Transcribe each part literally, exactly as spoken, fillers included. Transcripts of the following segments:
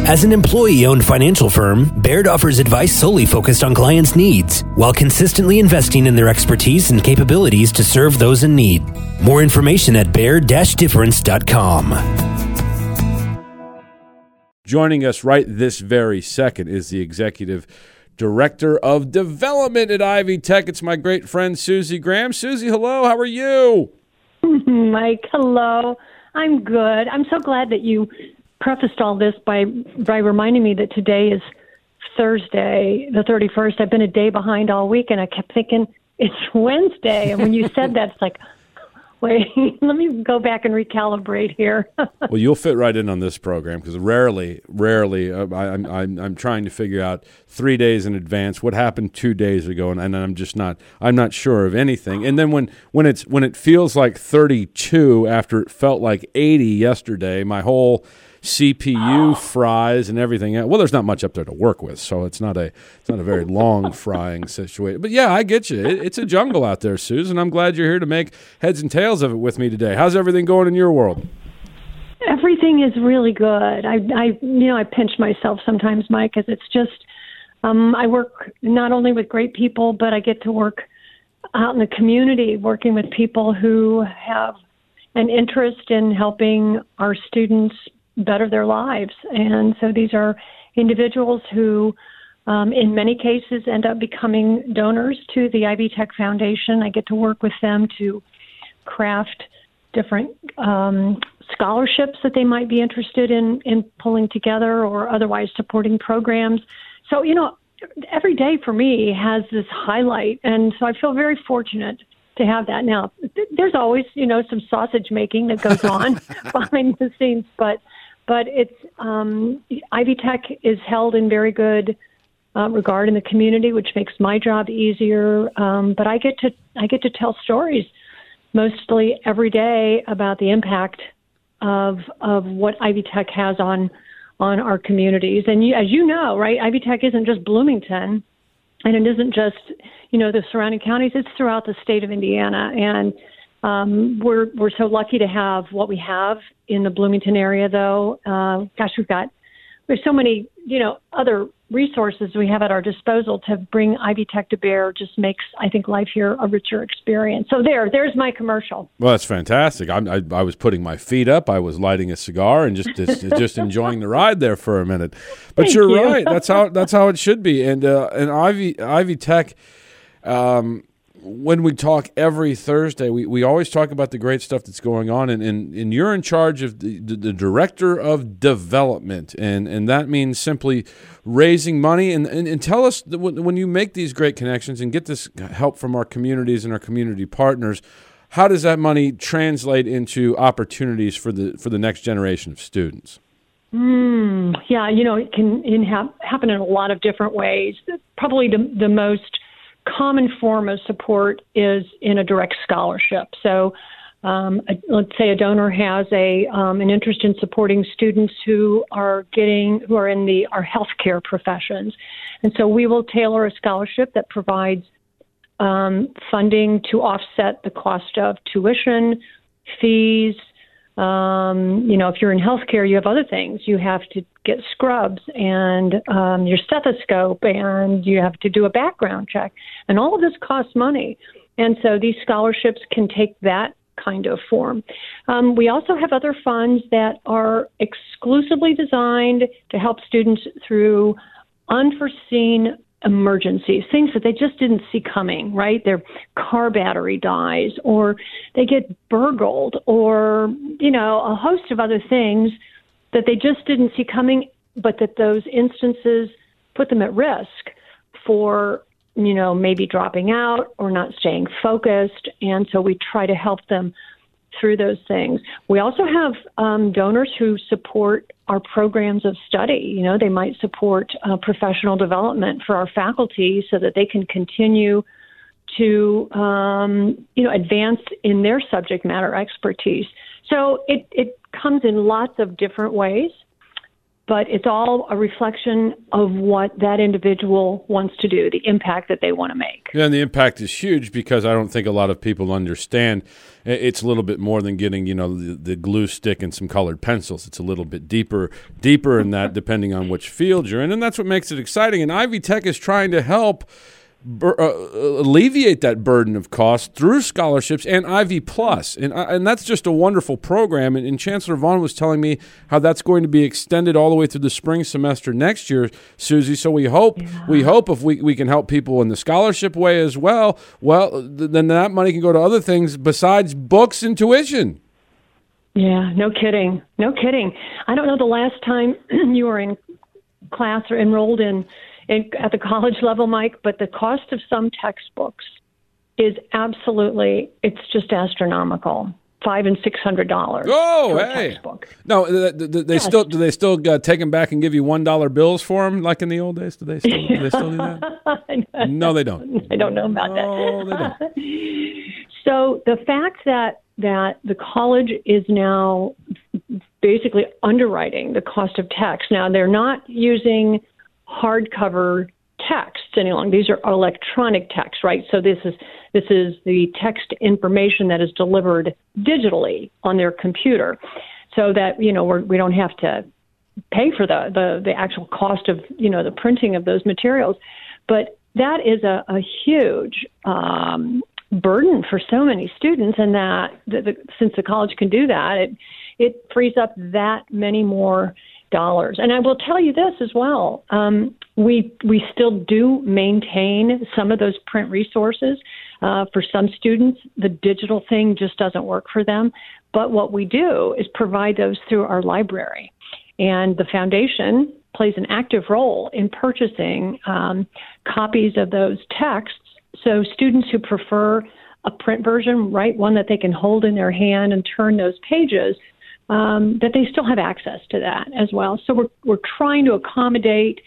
As an employee-owned financial firm, Baird offers advice solely focused on clients' needs, while consistently investing in their expertise and capabilities to serve those in need. More information at baird dash difference dot com. Joining us right this very second is the Executive Director of Development at Ivy Tech. It's my great friend, Susie Graham. Susie, hello. How are you? Mike, hello. I'm good. I'm so glad that you prefaced all this by by reminding me that today is Thursday, the thirty-first. I've been a day behind all week, and I kept thinking it's Wednesday. And when you said that, it's like, wait, let me go back and recalibrate here. Well, you'll fit right in on this program because rarely, rarely, uh, I, I'm, I'm I'm trying to figure out three days in advance what happened two days ago, and, and I'm just not I'm not sure of anything. And then when when it's when it feels like thirty-two after it felt like eighty yesterday, my whole C P U fries and everything else. Well, there's not much up there to work with, so it's not a it's not a very long frying situation. But yeah, I get you. It, it's a jungle out there, Susan. I'm glad you're here to make heads and tails of it with me today. How's everything going in your world? Everything is really good. I, I you know, I pinch myself sometimes, Mike, because it's just um, I work not only with great people, but I get to work out in the community, working with people who have an interest in helping our students better their lives. And so these are individuals who, um, in many cases, end up becoming donors to the Ivy Tech Foundation. I get to work with them to craft different um, scholarships that they might be interested in, in pulling together or otherwise supporting programs. So, you know, every day for me has this highlight. And so I feel very fortunate to have that. Now, th- there's always, you know, some sausage making that goes on behind the scenes, but But it's um, Ivy Tech is held in very good uh, regard in the community, which makes my job easier. Um, but I get to I get to tell stories mostly every day about the impact of of what Ivy Tech has on on our communities. And you, as you know, right, Ivy Tech isn't just Bloomington, and it isn't just you know the surrounding counties. It's throughout the state of Indiana, and Um, we're we're so lucky to have what we have in the Bloomington area, though. Uh, gosh, we've got there's so many you know other resources we have at our disposal to bring Ivy Tech to bear. Just makes I think life here a richer experience. So there, there's my commercial. Well, that's fantastic. I, I, I was putting my feet up, I was lighting a cigar, and just just, just enjoying the ride there for a minute. But Thank you're you. right. That's how that's how it should be. And uh, and Ivy Ivy Tech. Um, When we talk every Thursday, we, we always talk about the great stuff that's going on, and, and, and you're in charge of the, the, the Director of Development, and, and that means simply raising money. And, and, and tell us, that when you make these great connections and get this help from our communities and our community partners, how does that money translate into opportunities for the for the next generation of students? Mm, yeah, you know, it can, it can ha- happen in a lot of different ways. Probably the, the most common form of support is in a direct scholarship. So um, a, let's say a donor has a um, an interest in supporting students who are getting who are in the our healthcare professions, and so we will tailor a scholarship that provides um, funding to offset the cost of tuition, fees. Um, you know, if you're in healthcare, you have other things. You have to get scrubs and um, your stethoscope, and you have to do a background check. And all of this costs money. And so these scholarships can take that kind of form. Um, we also have other funds that are exclusively designed to help students through unforeseen emergencies, things that they just didn't see coming, right? Their car battery dies, or they get burgled, or, you know, a host of other things that they just didn't see coming, but that those instances put them at risk for, you know, maybe dropping out or not staying focused. And so we try to help them through those things. We also have um, donors who support our programs of study. You know, they might support uh, professional development for our faculty so that they can continue to, um, you know, advance in their subject matter expertise. So it, it comes in lots of different ways. but it's all a reflection of what that individual wants to do, the impact that they want to make. Yeah, and the impact is huge because I don't think a lot of people understand it's a little bit more than getting, you know, the, the glue stick and some colored pencils. It's a little bit deeper, deeper in that depending on which field you're in, and that's what makes it exciting. And Ivy Tech is trying to help Uh, alleviate that burden of cost through scholarships and Ivy Plus, and uh, and that's just a wonderful program. And, and Chancellor Vaughn was telling me how that's going to be extended all the way through the spring semester next year, Susie. So we hope yeah. we hope if we, we can help people in the scholarship way as well. Well, th- then that money can go to other things besides books and tuition. Yeah, no kidding, no kidding. I don't know the last time you were in class or enrolled in. In, at the college level, Mike, but the cost of some textbooks is absolutely, it's just astronomical. Five and six hundred dollars. Oh, for hey! a textbook. No, they, they yes. still do they still uh, take them back and give you one dollar bills for them like in the old days? Do they still do they still do that? No, they don't. I don't know about no, that. They don't. So the fact that that the college is now basically underwriting the cost of text. Now they're not using hardcover texts any longer. These are electronic texts, right? So this is this is the text information that is delivered digitally on their computer, so that you know we're, we don't have to pay for the, the the actual cost of you know the printing of those materials. But that is a, a huge um, burden for so many students, and that the, the, since the college can do that, it it frees up that many more dollars. And I will tell you this as well. Um, we we still do maintain some of those print resources. Uh, for some students, the digital thing just doesn't work for them. But what we do is provide those through our library. And the foundation plays an active role in purchasing um, copies of those texts. So students who prefer a print version, right, one that they can hold in their hand and turn those pages, Um, that they still have access to that as well. So we're we're trying to accommodate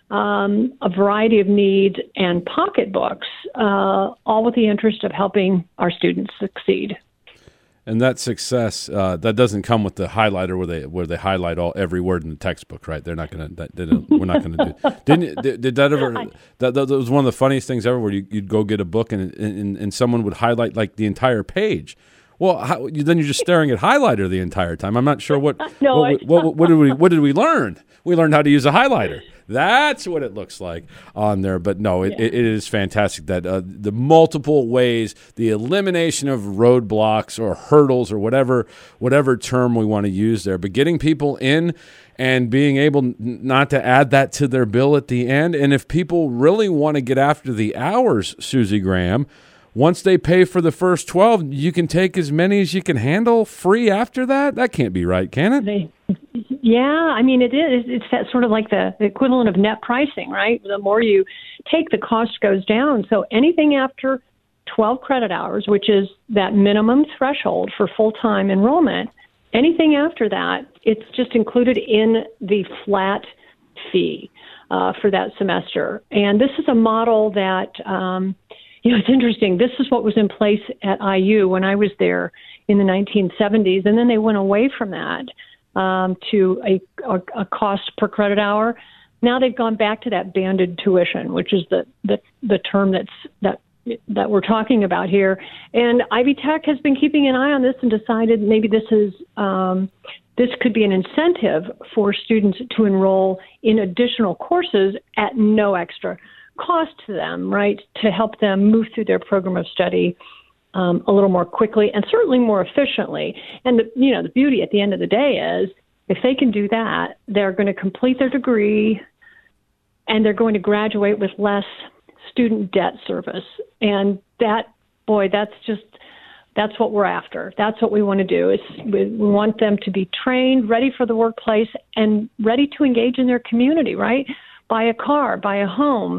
um, a variety of needs and pocketbooks, uh, all with the interest of helping our students succeed. And that success uh, that doesn't come with the highlighter where they where they highlight all every word in the textbook, right? They're not going to. That, we're not going to do. Didn't did, did that ever? That, that was one of the funniest things ever. Where you, you'd go get a book and, and and someone would highlight like the entire page. Well, how, then you're just staring at highlighter the entire time. I'm not sure what no, what, what, what, what did we what did we learn? We learned how to use a highlighter. That's what it looks like on there. But no, it, yeah. it, it is fantastic that uh, the multiple ways, the elimination of roadblocks or hurdles or whatever whatever term we want to use there, but getting people in and being able n- not to add that to their bill at the end. And if people really want to get after the hours, Susie Graham, once they pay for the first twelve, you can take as many as you can handle free after that? That can't be right, can it? They, yeah, I mean, it is. It's that sort of like the, the equivalent of net pricing, right? The more you take, the cost goes down. So anything after twelve credit hours, which is that minimum threshold for full-time enrollment, anything after that, it's just included in the flat fee uh, for that semester. And this is a model that... Um, You know, it's interesting. This is what was in place at I U when I was there in the nineteen seventies, and then they went away from that um, to a, a, a cost per credit hour. Now they've gone back to that banded tuition, which is the, the, the term that's that that we're talking about here. And Ivy Tech has been keeping an eye on this and decided maybe this is um, this could be an incentive for students to enroll in additional courses at no extra cost to them, right, to help them move through their program of study um, a little more quickly and certainly more efficiently. And, the, you know, the beauty at the end of the day is if they can do that, they're going to complete their degree and they're going to graduate with less student debt service. And that, boy, that's just, that's what we're after. That's what we want to do is we, we want them to be trained, ready for the workplace, and ready to engage in their community, right? Buy a car, buy a home,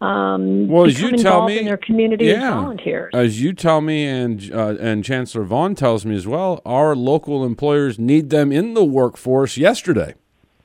Um, well, as you tell me, in their community yeah, as volunteers. As you tell me, and uh, and Chancellor Vaughn tells me as well, our local employers need them in the workforce yesterday.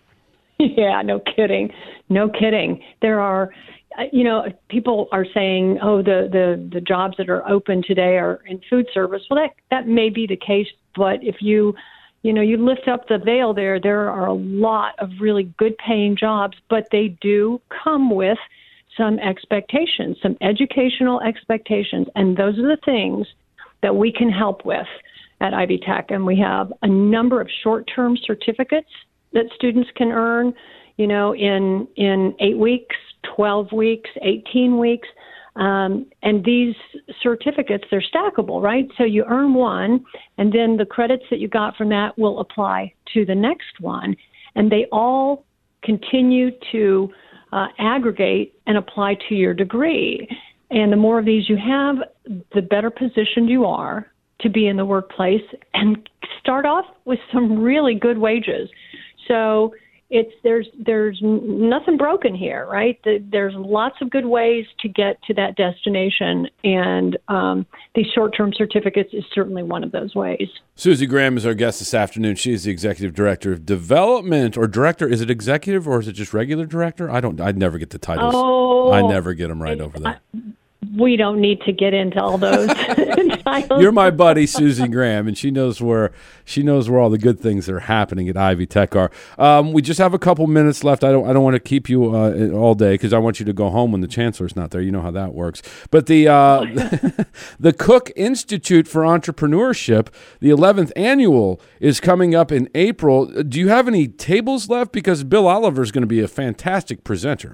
Yeah, no kidding, no kidding. There are, you know, people are saying, oh, the the the jobs that are open today are in food service. Well, that that may be the case, but if you you know, you lift up the veil there, there are a lot of really good paying jobs, but they do come with some expectations, some educational expectations. And those are the things that we can help with at Ivy Tech. And we have a number of short-term certificates that students can earn, you know, in, in eight weeks, twelve weeks, eighteen weeks. Um, and these certificates, they're stackable, right? So you earn one, and then the credits that you got from that will apply to the next one. And they all continue to uh, aggregate and apply to your degree. And the more of these you have, the better positioned you are to be in the workplace and start off with some really good wages. So it's there's there's nothing broken here, right? There's lots of good ways to get to that destination, and um, these short-term certificates is certainly one of those ways. Susie Graham is our guest this afternoon. She is the Executive Director of Development, or Director. Is it Executive or is it just Regular Director? I don't. I never get the titles. Oh, I never get them right over there. I, we don't need to get into all those titles. You're my buddy, Susie Graham, and she knows where she knows where all the good things that are happening at Ivy Tech are. Um, we just have a couple minutes left. I don't I don't want to keep you uh, all day because I want you to go home when the chancellor's not there. You know how that works. But the uh, the Cook Institute for Entrepreneurship, the eleventh annual, is coming up in April. Do you have any tables left? Because Bill Oliver is going to be a fantastic presenter.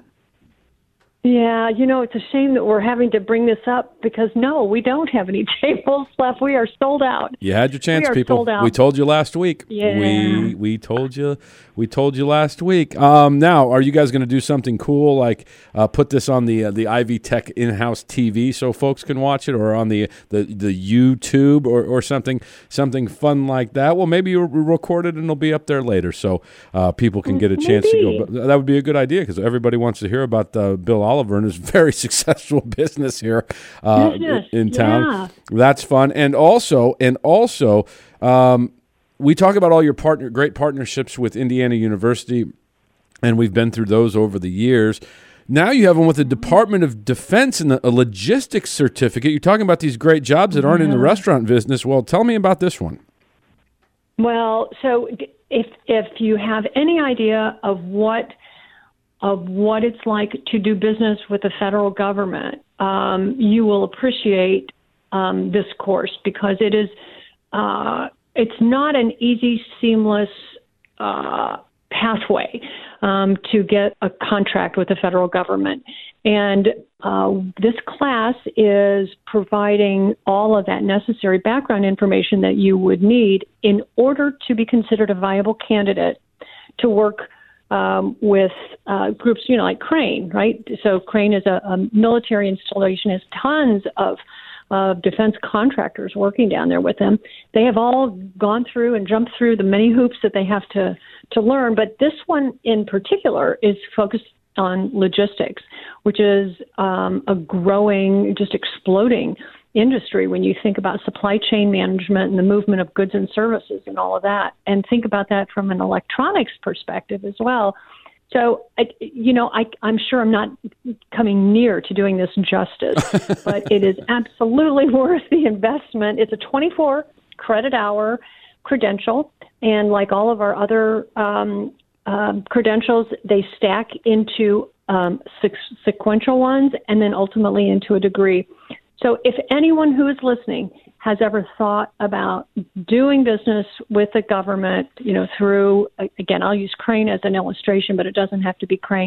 Yeah, you know, it's a shame that we're having to bring this up because, no, we don't have any tables left. We are sold out. You had your chance, we are people. Sold out. We told you last week. Yeah. We we told you we told you last week. Um, now, are you guys going to do something cool like uh, put this on the uh, the Ivy Tech in-house T V so folks can watch it, or on the the, the YouTube or, or something something fun like that? Well, maybe you'll record it and it'll be up there later so uh, people can get a chance maybe. to go. But that would be a good idea because everybody wants to hear about uh, Bill Oliver and his very successful business here uh, business. in town. Yeah. That's fun. And also, and also, um, we talk about all your partner, great partnerships with Indiana University, and we've been through those over the years. Now you have one with the Department of Defense and a logistics certificate. You're talking about these great jobs that aren't yeah. in the restaurant business. Well, tell me about this one. Well, so if if you have any idea of what of what it's like to do business with the federal government, um, you will appreciate um, this course because it is uh, it's not an easy, seamless uh, pathway um, to get a contract with the federal government. And uh, this class is providing all of that necessary background information that you would need in order to be considered a viable candidate to work Um, with uh, groups, you know, like Crane, right? So Crane is a, a military installation, has tons of uh, defense contractors working down there with them. They have all gone through and jumped through the many hoops that they have to, to learn. But this one in particular is focused on logistics, which is um, a growing, just exploding industry when you think about supply chain management and the movement of goods and services and all of that, and think about that from an electronics perspective as well. So, I, you know, I, I'm sure I'm not coming near to doing this justice, but it is absolutely worth the investment. It's a twenty-four credit hour credential, and like all of our other um, uh, credentials, they stack into um, sequ- sequential ones and then ultimately into a degree. So if anyone who is listening has ever thought about doing business with the government, you know, through, again, I'll use Crane as an illustration, but it doesn't have to be Crane.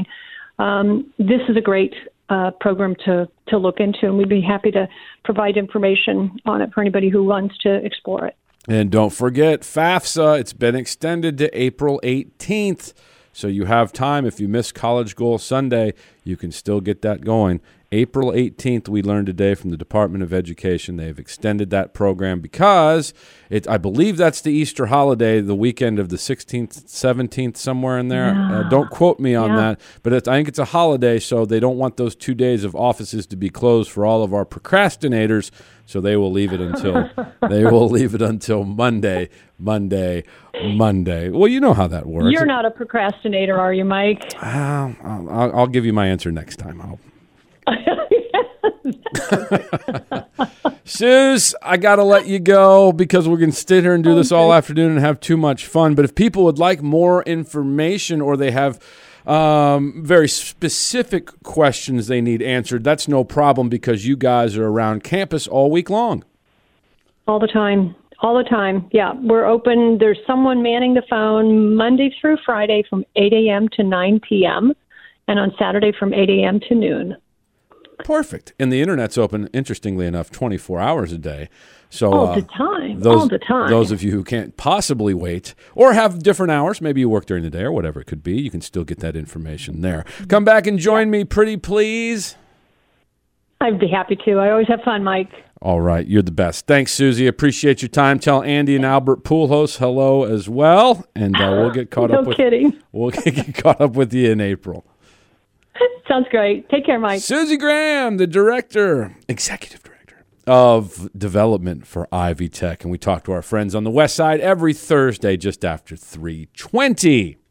Um, this is a great uh, program to, to look into, and we'd be happy to provide information on it for anybody who wants to explore it. And don't forget FAFSA. It's been extended to April eighteenth. So you have time. If you miss College Goal Sunday, you can still get that going. April eighteenth, we learned today from the Department of Education. They've extended that program because it, I believe that's the Easter holiday, the weekend of the sixteenth, seventeenth, somewhere in there. Yeah. Uh, don't quote me on yeah. that, but it, I think it's a holiday, so they don't want those two days of offices to be closed for all of our procrastinators. So they will leave it until they will leave it until Monday, Monday, Monday. Well, you know how that works. You're not a procrastinator, are you, Mike? Uh, I'll, I'll, I'll give you my answer next time. I'll. Suze, I got to let you go because we're going to sit here and do this all afternoon and have too much fun. But if people would like more information or they have um, very specific questions they need answered, that's no problem because you guys are around campus all week long. All the time. All the time. Yeah, we're open. There's someone manning the phone Monday through Friday from eight a.m. to nine p.m. and on Saturday from eight a.m. to noon. Perfect. And the internet's open, interestingly enough, twenty-four hours a day. So all uh, the time. Those, all the time. Those of you who can't possibly wait or have different hours, maybe you work during the day or whatever it could be, you can still get that information there. Come back and join me, pretty please. I'd be happy to. I always have fun, Mike. All right. You're the best. Thanks, Susie. Appreciate your time. Tell Andy and Albert Pujols hello as well, and uh, we'll get caught no up with kidding. We'll get caught up with you in April. Sounds great. Take care, Mike. Susie Graham, the director, executive director of development for Ivy Tech, and we talk to our friends on the West Side every Thursday just after three twenty.